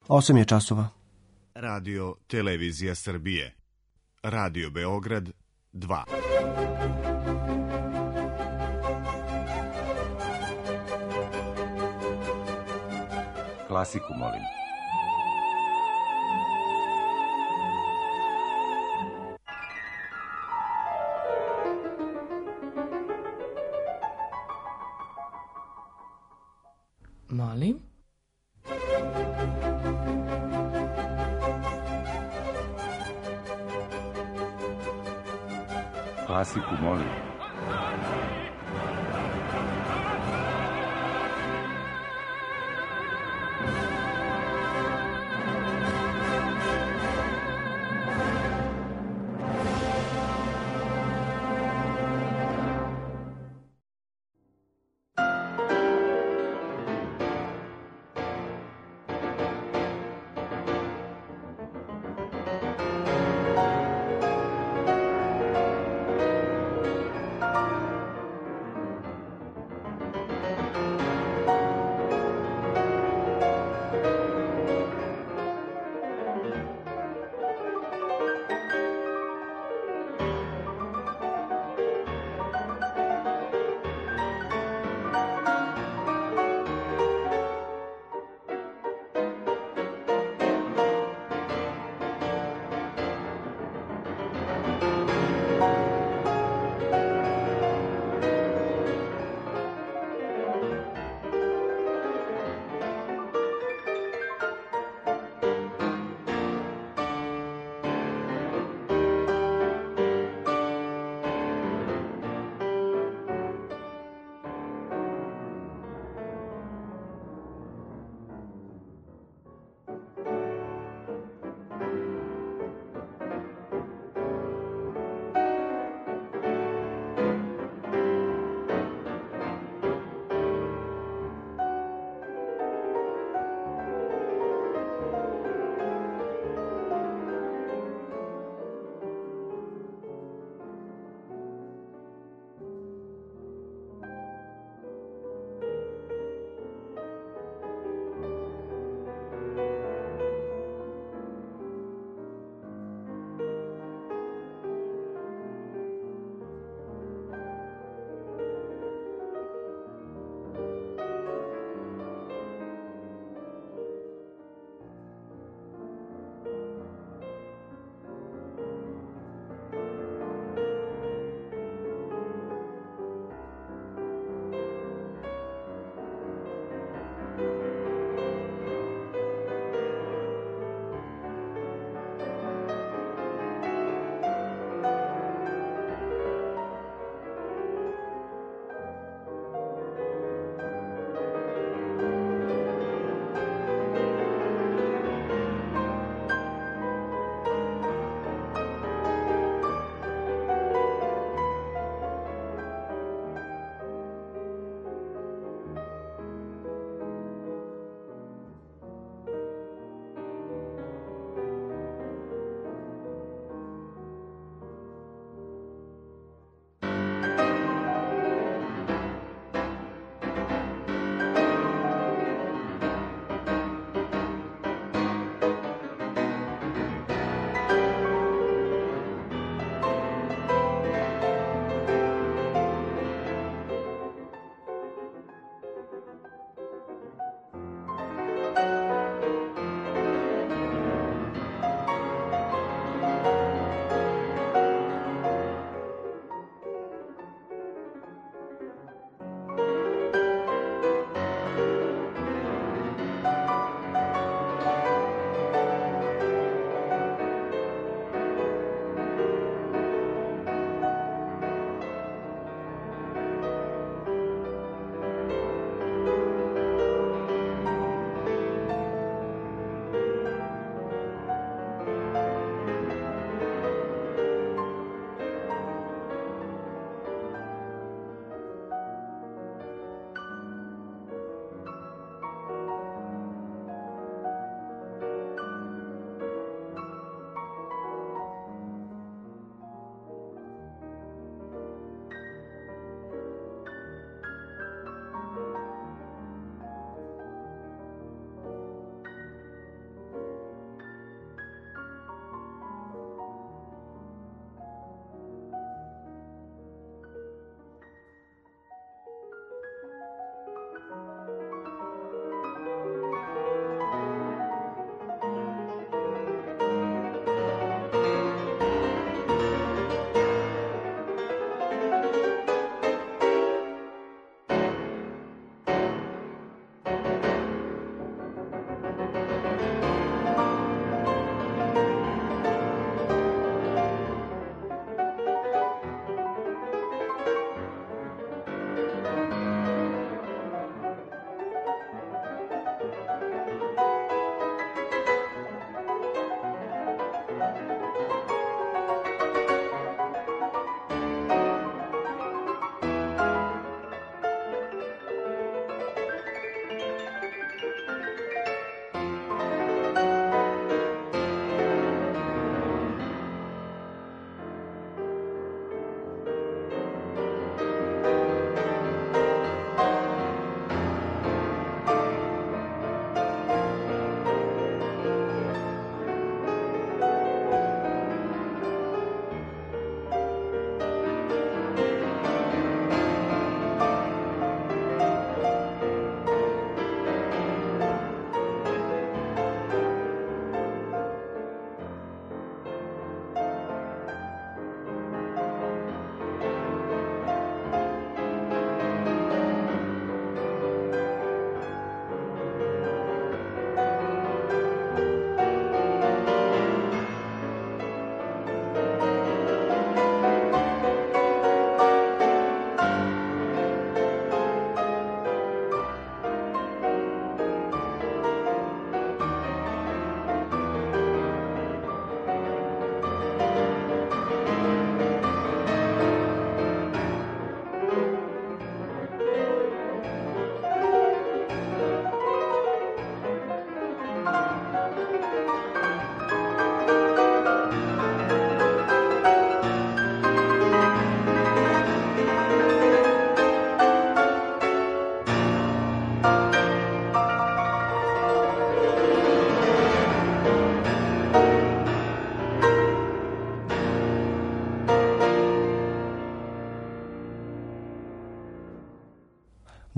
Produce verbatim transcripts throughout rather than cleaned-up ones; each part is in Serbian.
osam je časova. Radio Televizija Srbije. Radio Beograd dva. Klasiku, molim. Molim? Klasiku, molim.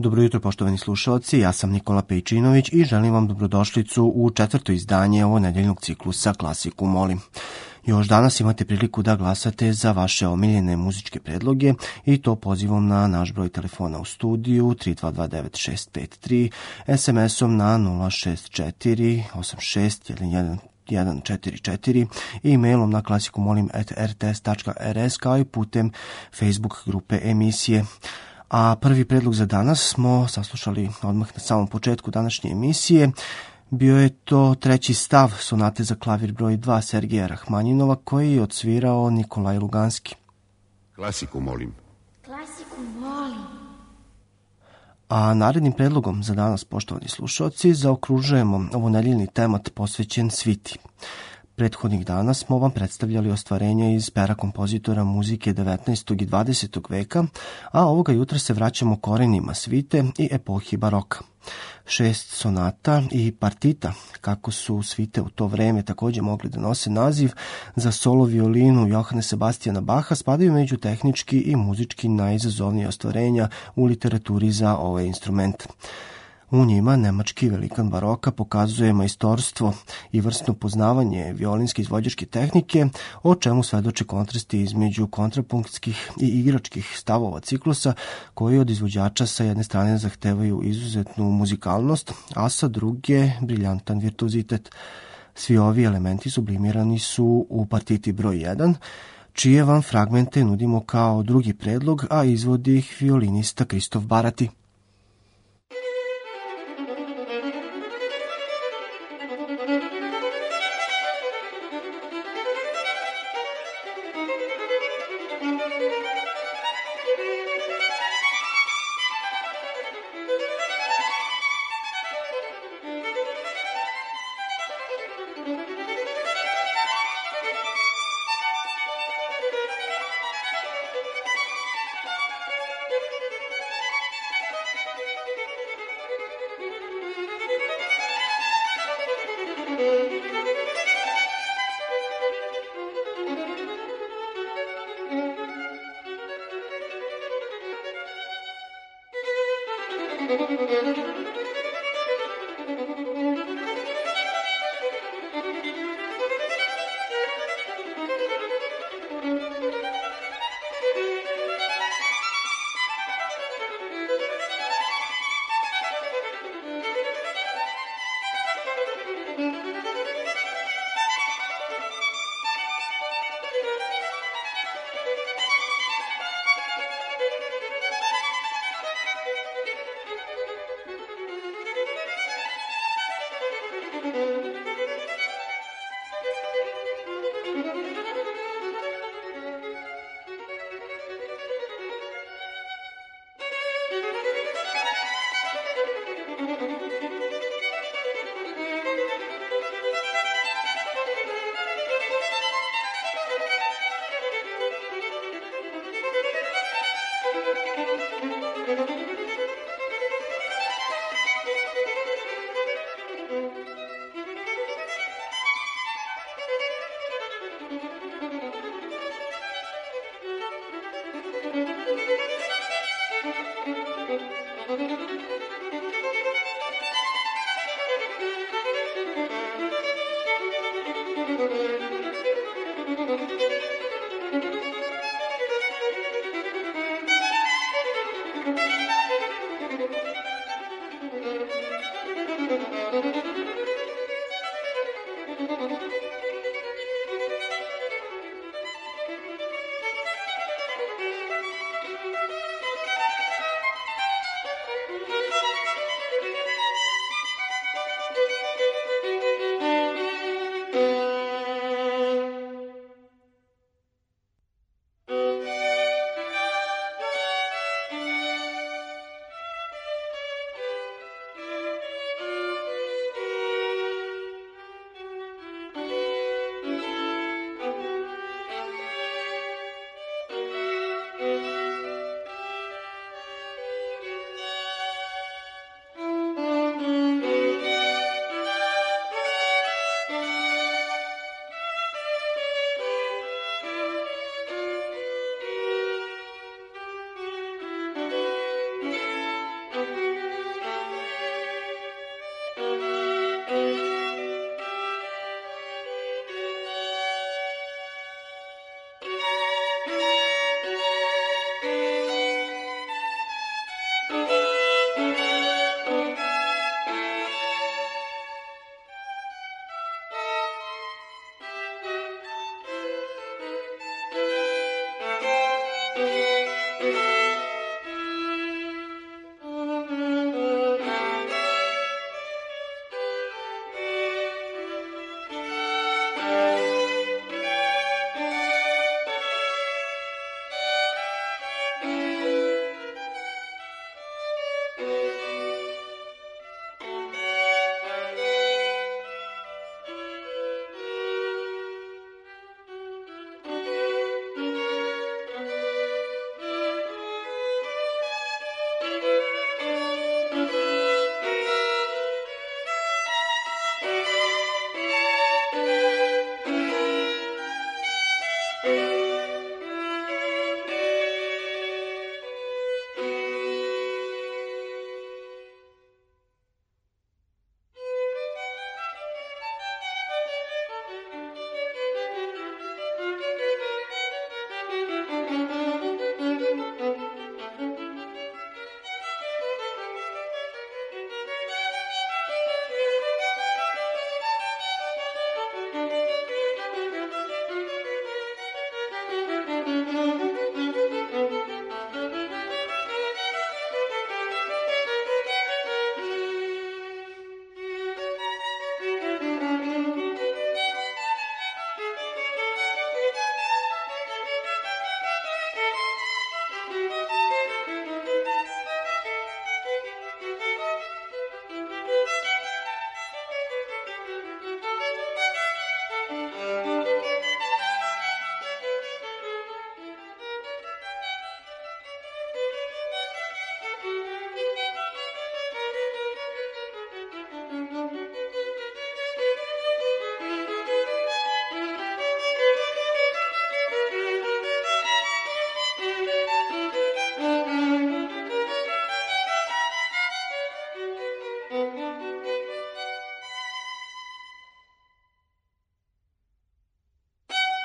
Dobro jutro, poštovani slušalci, ja sam Nikola Pejčinović i želim vam dobrodošlicu u četvrto izdanje ovo nedeljnog ciklusa Klasiku molim. Još danas imate priliku da glasate za vaše omiljene muzičke predloge i to pozivom na naš broj telefona u studiju tri dva dva devet šest pet tri, es em esom na nula šest četiri osam šest jedan jedan jedan četiri četiri i e-mailom na klasikumolim at r t s tačka r s kao i putem Facebook grupe emisije. A prvi predlog za danas smo saslušali odmah na samom početku današnje emisije. Bio je to treći stav sonate za klavir broj dva Sergeja Rahmanjinova koji je odsvirao Nikolaj Luganski. Klasiku molim. Klasiku molim. A narednim predlogom za danas, poštovani slušalci, zaokružujemo ovo nedeljni temat posvećen sviti. Prethodnih dana smo vam predstavljali ostvarenja iz pera kompozitora muzike devetnaestog i dvadesetog veka, a ovoga jutra se vraćamo korenima svite i epohi baroka. Šest sonata i partita, kako su svite u to vreme također mogli da nose naziv, za solo violinu Johana Sebastijana Baha spadaju među tehnički i muzički najizazovnije ostvarenja u literaturi za ovaj instrument. U njima nemački velikan baroka pokazuje majstorstvo i vrstno poznavanje violinske izvođačke tehnike, o čemu svedoče kontrasti između kontrapunktskih i igračkih stavova ciklusa, koji od izvođača sa jedne strane zahtevaju izuzetnu muzikalnost, a sa druge briljantan virtuozitet. Svi ovi elementi sublimirani su u partiti broj jedan, čije vam fragmente nudimo kao drugi predlog, a izvodi ih violinista Kristof Barati.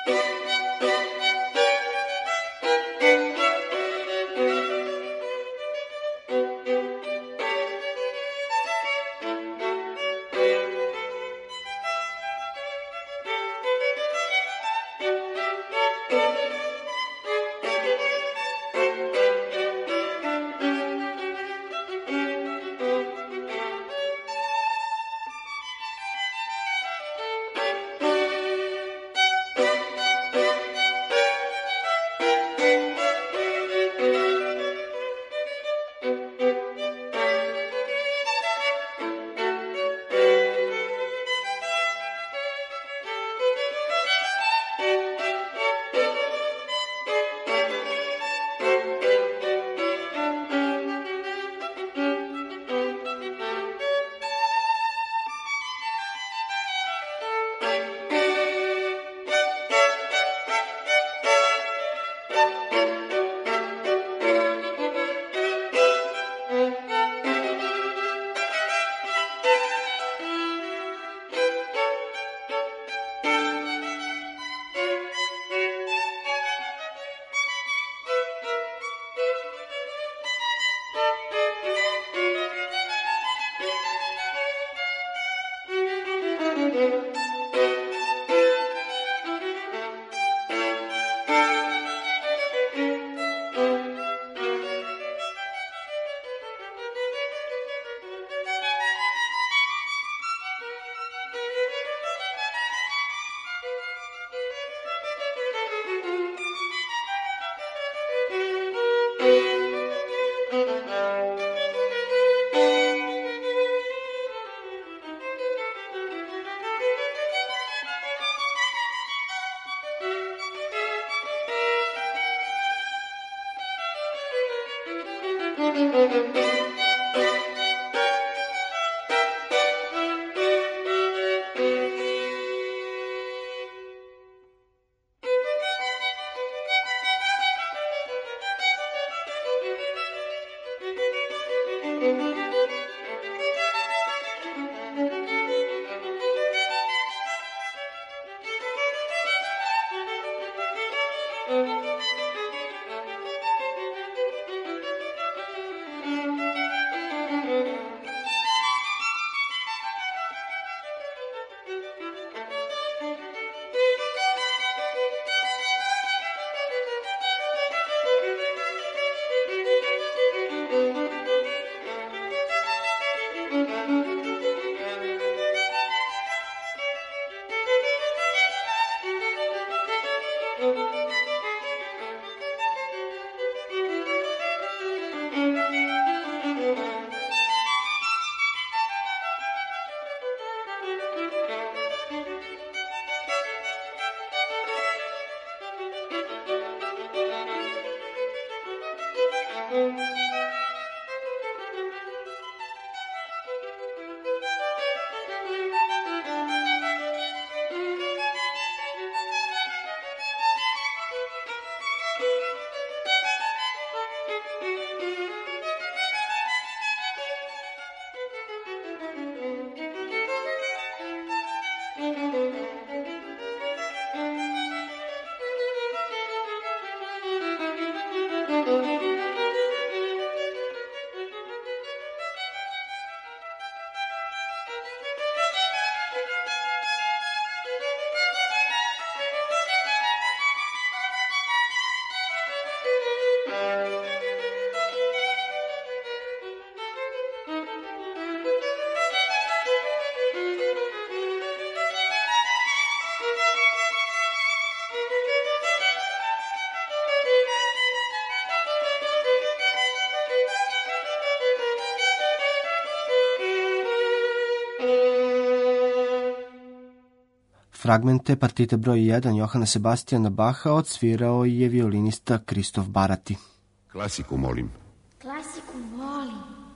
Fragmente partite broj jedan Johana Sebastijana Baha odsvirao je violinista Kristof Barati. Klasiku, molim. Klasiku volim.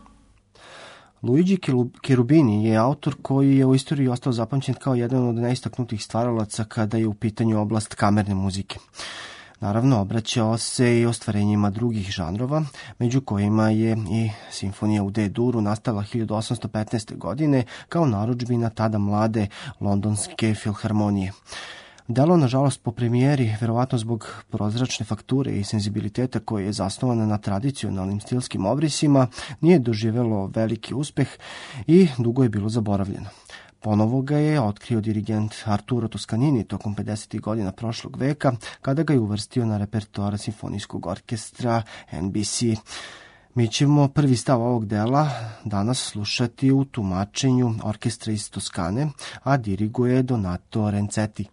Luigi Cherubini je autor koji je u istoriji ostao zapamćen kao jedan od najistaknutijih stvaralaca kada je u pitanju oblast kamerne muzike. Naravno, obraćao se i ostvarenjima drugih žanrova, među kojima je i simfonija u D-duru nastala hiljadu osamsto petnaeste. godine kao narudžbina tada mlade londonske filharmonije. Delo, nažalost, po premijeri, verovatno zbog prozračne fakture i senzibiliteta koji je zasnovana na tradicionalnim stilskim obrisima, nije doživjelo veliki uspeh i dugo je bilo zaboravljeno. Ponovo ga je otkrio dirigent Arturo Toscanini tokom pedesetih godina prošlog veka, kada ga je uvrstio na repertoar simfonijskog orkestra N B C. Mi ćemo prvi stav ovog dela danas slušati u tumačenju orkestra iz Toskane, a diriguje Donato Renzetti.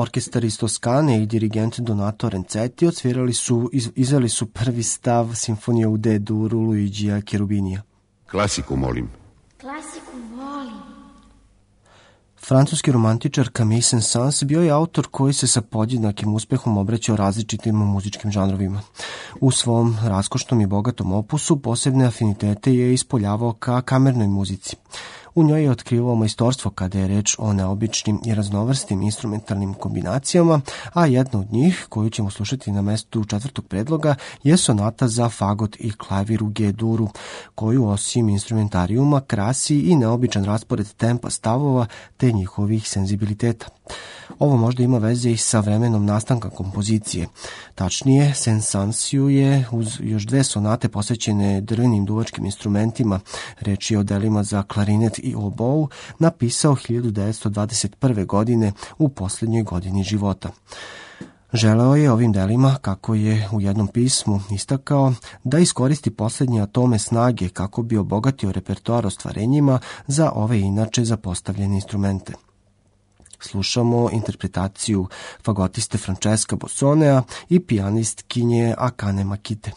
orkestar iz Toskane i dirigent Donato Renzetti odsvirali su, iz, izveli su prvi stav simfonije u D duru Luigija Cherubinija. Klasiku, molim. Klasiku volim. Francuski romantičar Camille Saint-Saëns bio je autor koji se sa podjednakim uspehom obraćao različitim muzičkim žanrovima. U svom raskošnom i bogatom opusu posebne afinitete je ispoljavao ka kamernoj muzici. U njoj je otkrivao majstorstvo kada je reč o neobičnim i raznovrstim instrumentalnim kombinacijama, a jedna od njih, koju ćemo slušati na mestu četvrtog predloga, je sonata za fagot i klavir u G duru, koju osim instrumentarijuma krasi i neobičan raspored tempa stavova te njihovih senzibiliteta. Ovo možda ima veze i sa vremenom nastanka kompozicije. Tačnije, Saint-Saënsu je uz još dve sonate posvećene drvenim duvačkim instrumentima, reč je o delima za klarinet i obou, napisao hiljadu devetsto dvadeset prve. godine u posljednjoj godini života. Želeo je ovim delima, kako je u jednom pismu istakao, da iskoristi posljednje atome snage kako bi obogatio repertoar ostvarenjima za ove inače zapostavljene instrumente. Slušamo interpretaciju fagotiste Francesca Bossonea i pijanistkinje Akane Makite.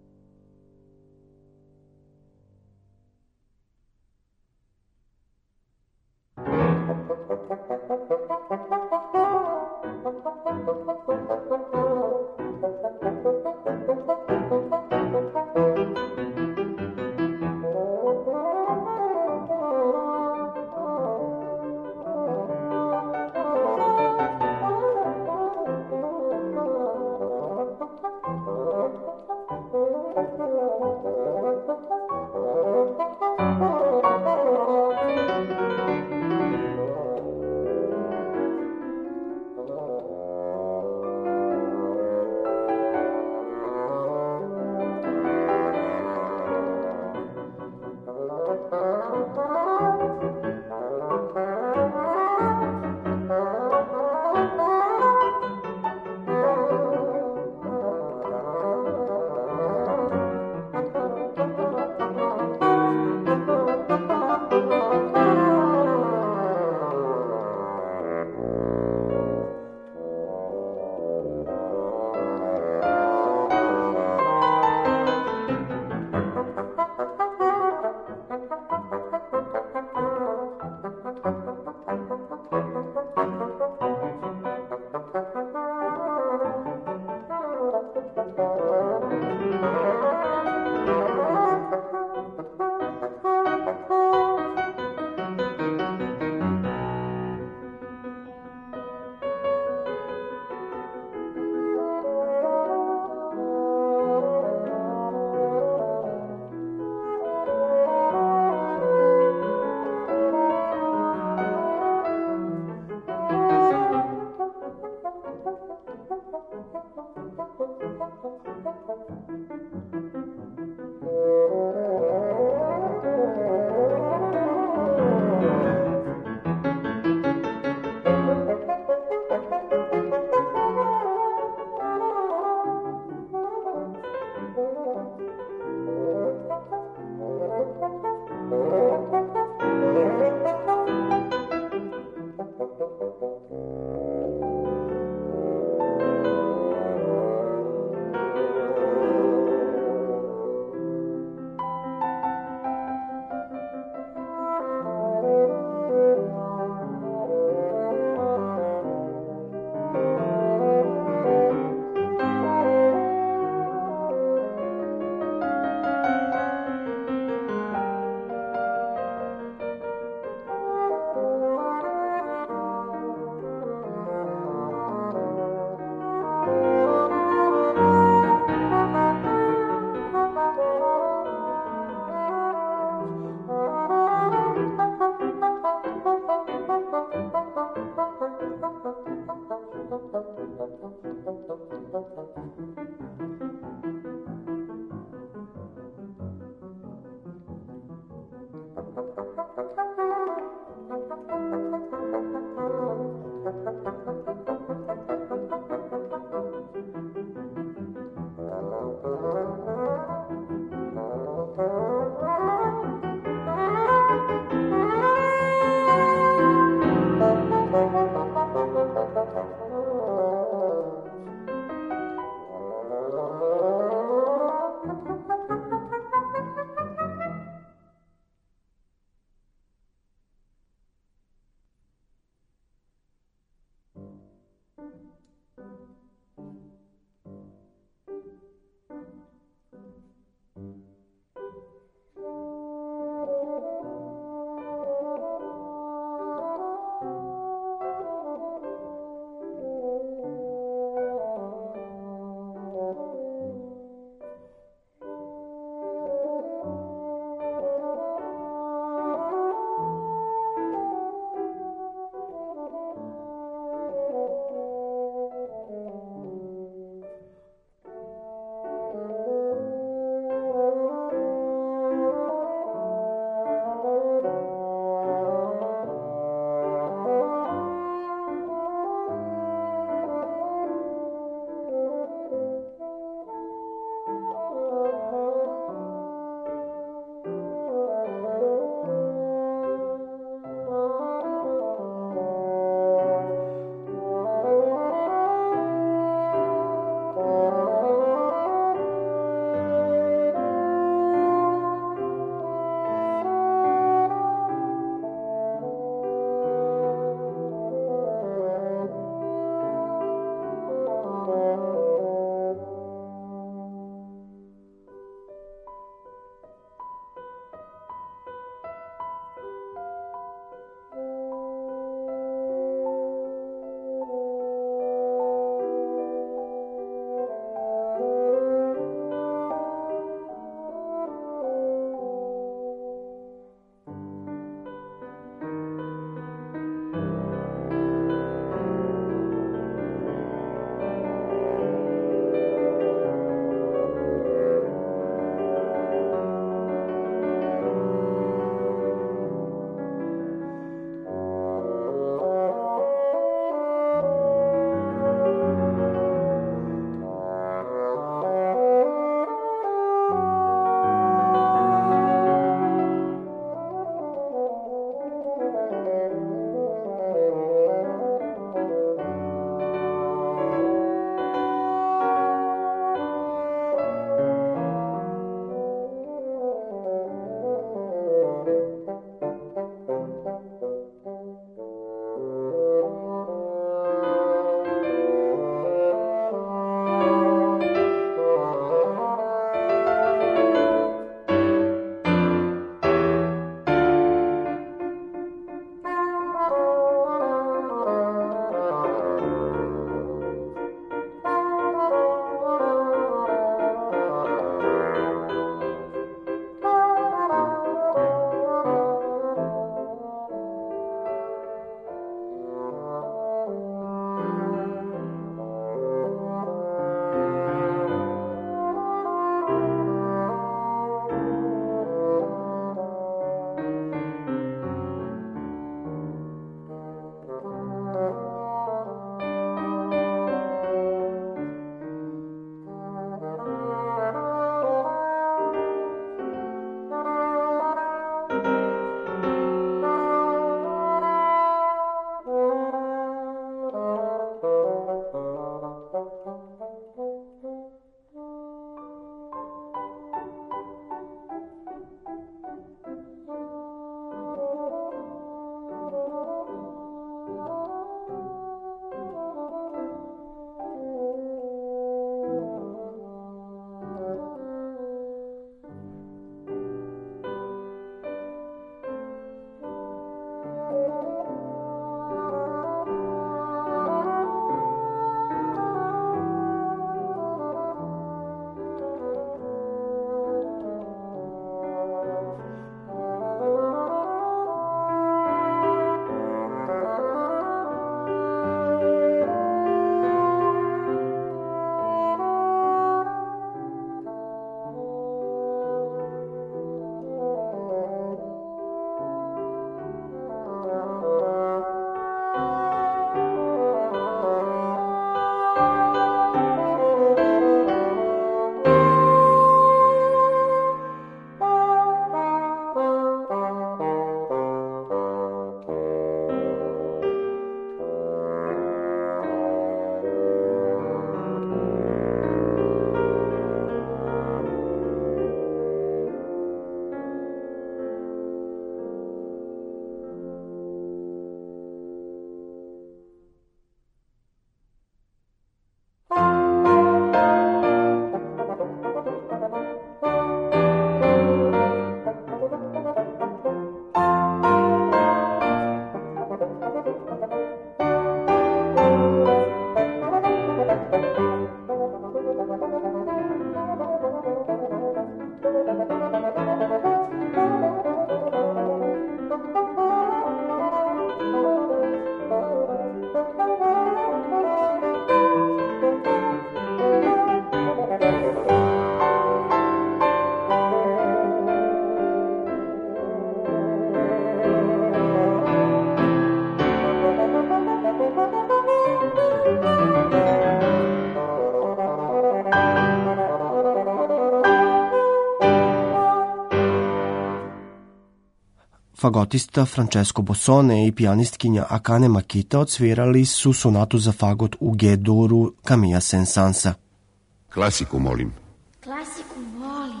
Fagotista Francesco Bossone i pijanistkinja Akane Makita odsvirali su sonatu za fagot u G-duru Camilla Saint-Sansa. Klasiku, molim. Klasiku volim.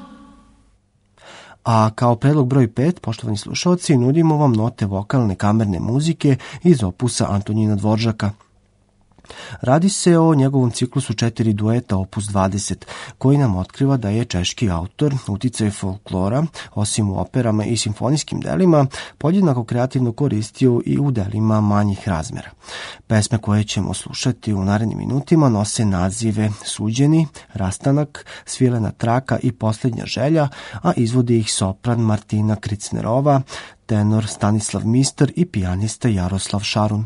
A kao predlog broj pet, poštovani slušalci, nudimo vam note vokalne kamerne muzike iz opusa Antonina Dvoržaka. Radi se o njegovom ciklusu četiri dueta opus dvadeset, koji nam otkriva da je češki autor uticaj folklora, osim u operama i simfonijskim delima, podjednako kreativno koristio i u delima manjih razmera. Pesme koje ćemo slušati u narednim minutima nose nazive Suđeni, Rastanak, Svilena traka i Posljednja želja, a izvodi ih sopran Martina Kricnerova, tenor Stanislav Mister i pijanista Jaroslav Šarun.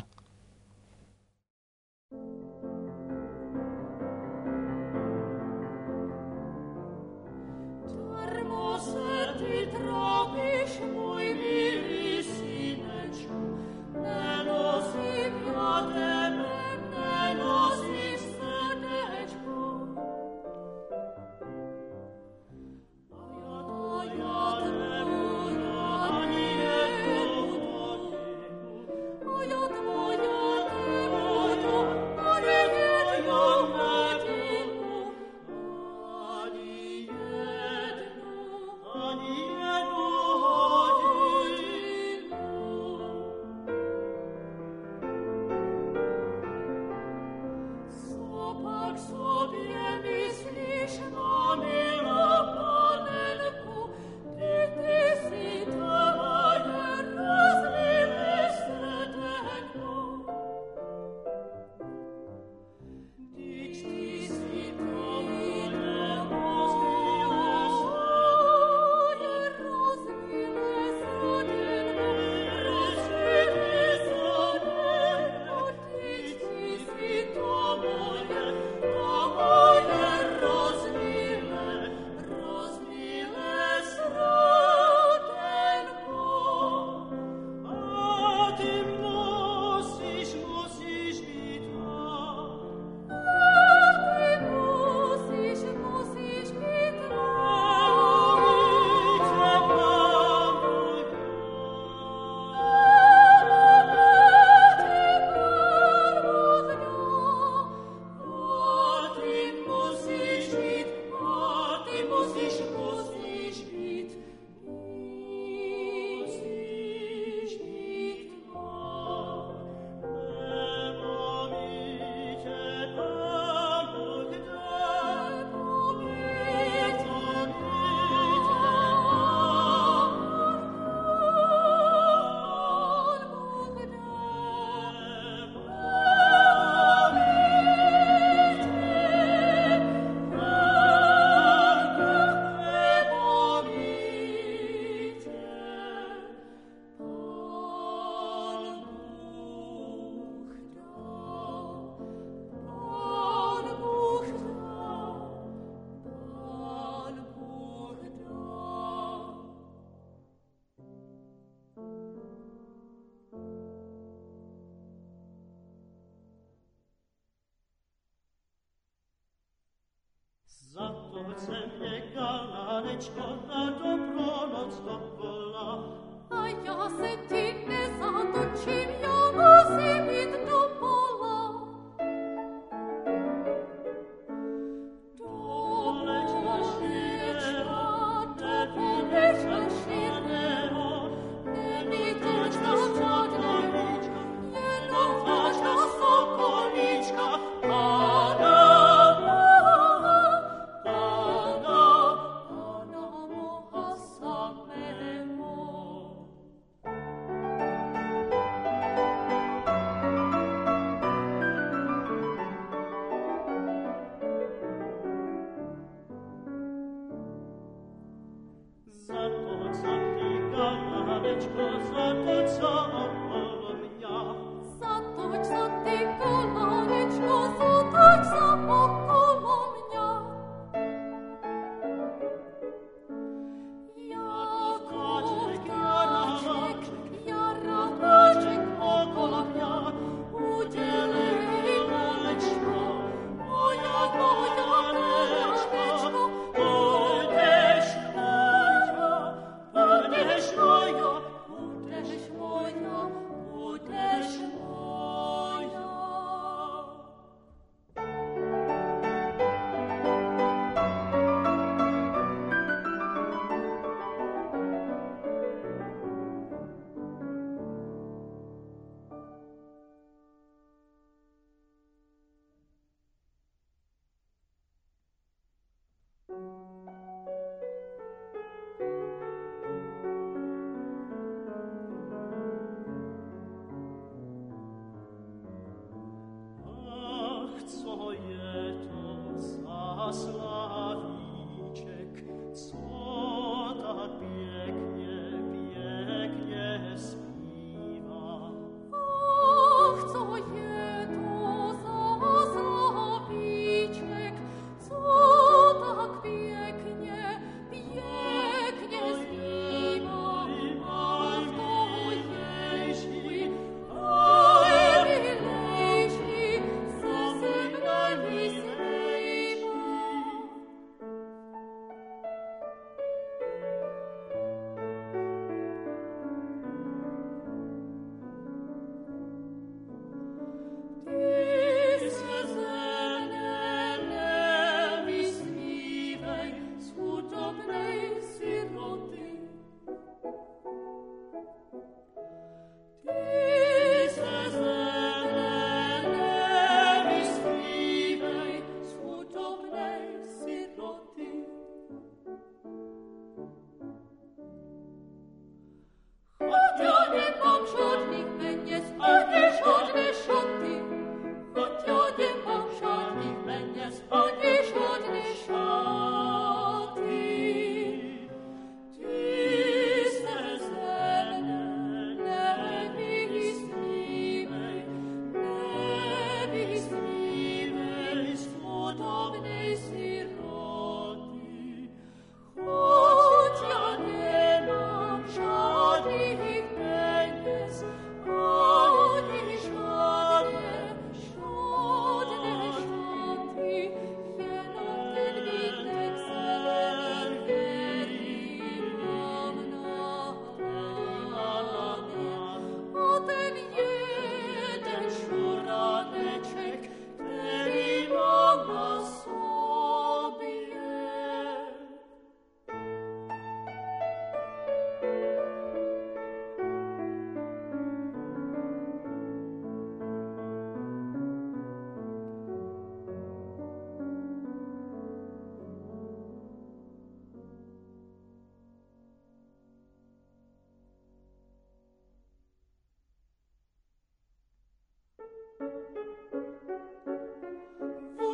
Zato zemlje galanečko na dobro noc dokola. A ja se ti ne zatočim, ja musim bit do pola. Dole čaširečka, dole čaširečka, ne mi tečka čadnička, jedno vaša sokolička, Ana. Thank you.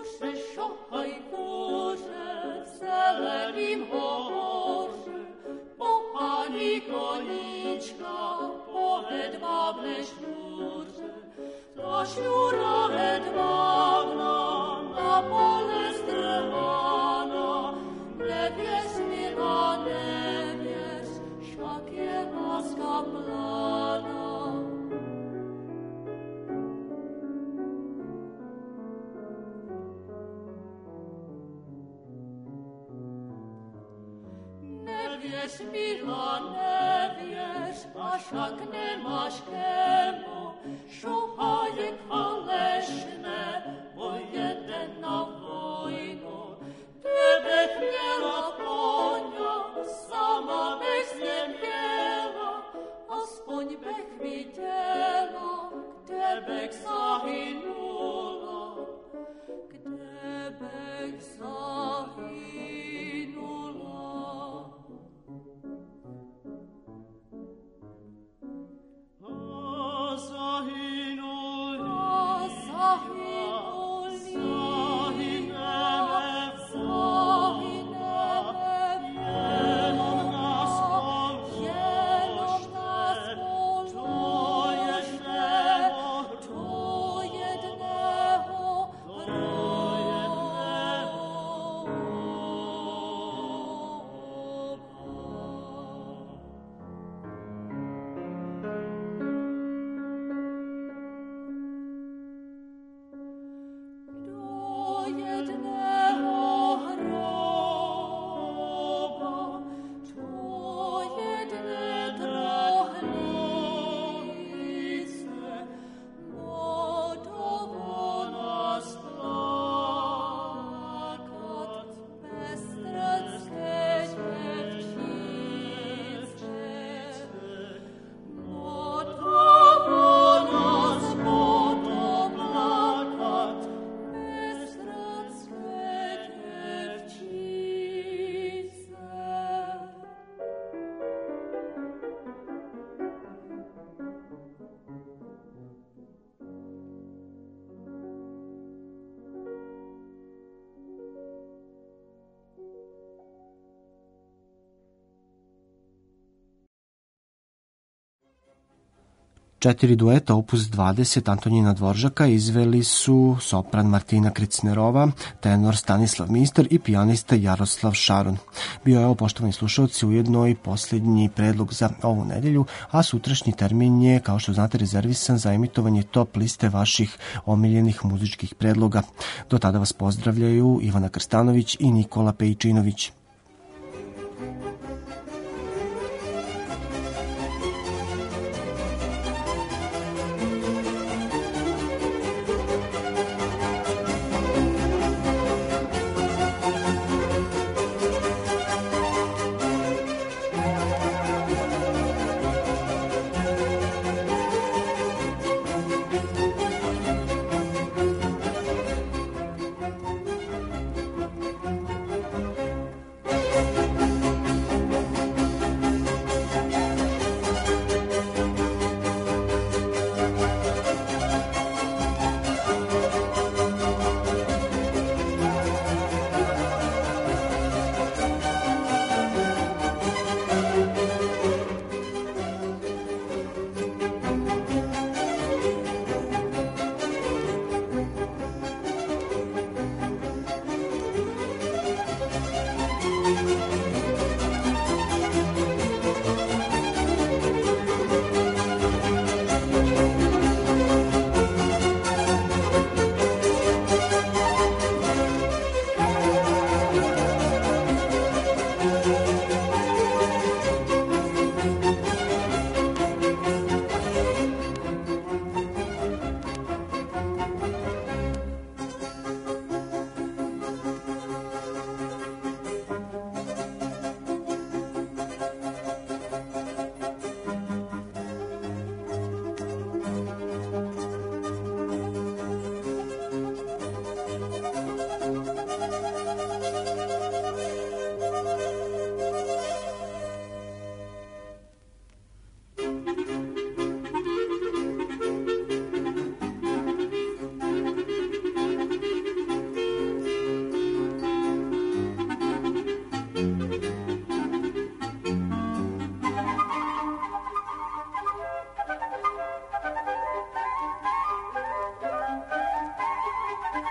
Četiri dueta opus dvadeset Antonina Dvoržaka izveli su sopran Martina Kricnerova, tenor Stanislav Mister i pijanista Jaroslav Šaron. Bio je ovo, poštovani slušalci, ujedno i posljednji predlog za ovu nedelju, a sutrašnji termin je, kao što znate, rezervisan za emitovanje top liste vaših omiljenih muzičkih predloga. Do tada vas pozdravljaju Ivana Krstanović i Nikola Pejčinović.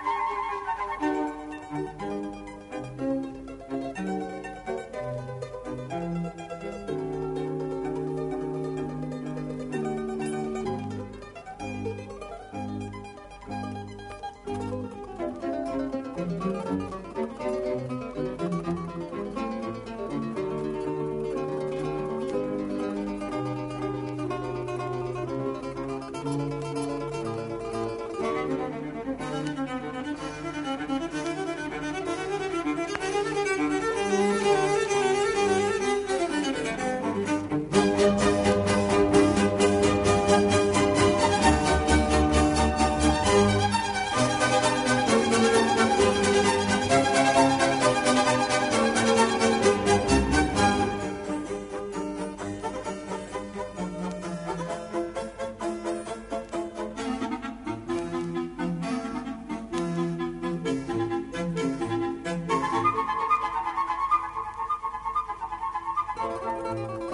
Thank you.